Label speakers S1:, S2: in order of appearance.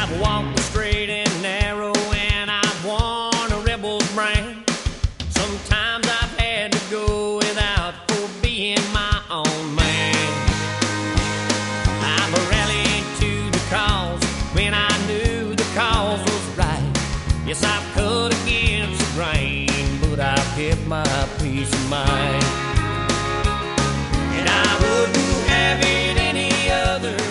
S1: I've walked the straight and narrow, and I've worn a rebel's brand. Sometimes I've had to go without for being my own man. I've rallied to the cause when I knew the cause was right. Yes, I've cut against the grain, but I've kept my peace of mind. And I wouldn't have it any other